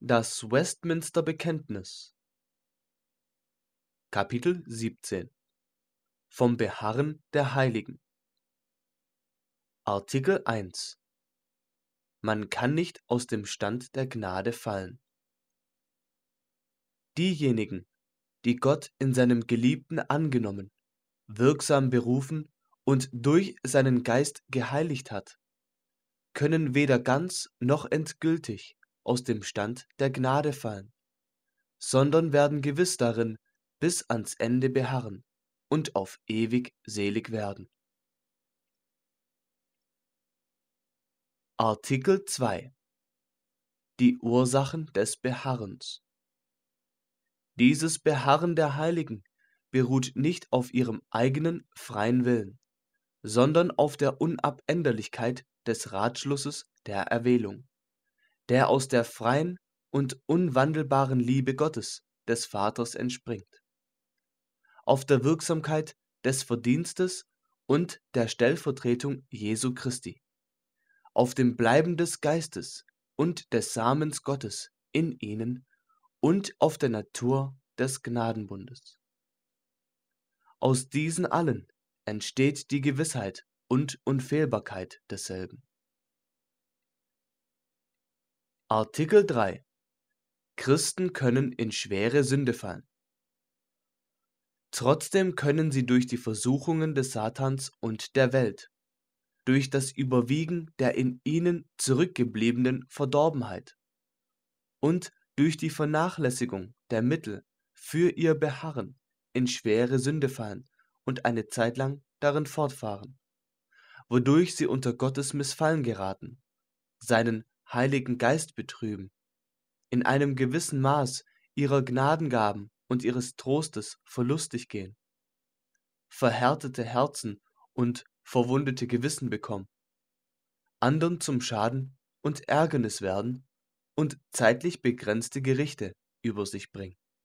Das Westminster-Bekenntnis, Kapitel 17. Vom Beharren der Heiligen. Artikel 1. Man kann nicht aus dem Stand der Gnade fallen. Diejenigen, die Gott in seinem Geliebten angenommen, wirksam berufen und durch seinen Geist geheiligt hat, können weder ganz noch endgültig aus dem Stand der Gnade fallen, sondern werden gewiss darin bis ans Ende beharren und auf ewig selig werden. Artikel 2. Die Ursachen des Beharrens. Dieses Beharren der Heiligen beruht nicht auf ihrem eigenen freien Willen, sondern auf der Unabänderlichkeit des Ratschlusses der Erwählung, der aus der freien und unwandelbaren Liebe Gottes, des Vaters, entspringt, auf der Wirksamkeit des Verdienstes und der Stellvertretung Jesu Christi, auf dem Bleiben des Geistes und des Samens Gottes in ihnen und auf der Natur des Gnadenbundes. Aus diesen allen entsteht die Gewissheit und Unfehlbarkeit desselben. Artikel 3. Christen können in schwere Sünde fallen. Trotzdem können sie durch die Versuchungen des Satans und der Welt, durch das Überwiegen der in ihnen zurückgebliebenen Verdorbenheit und durch die Vernachlässigung der Mittel für ihr Beharren in schwere Sünde fallen und eine Zeit lang darin fortfahren, wodurch sie unter Gottes Missfallen geraten, seinen Heiligen Geist betrüben, in einem gewissen Maß ihrer Gnadengaben und ihres Trostes verlustig gehen, verhärtete Herzen und verwundete Gewissen bekommen, andern zum Schaden und Ärgernis werden und zeitlich begrenzte Gerichte über sich bringen.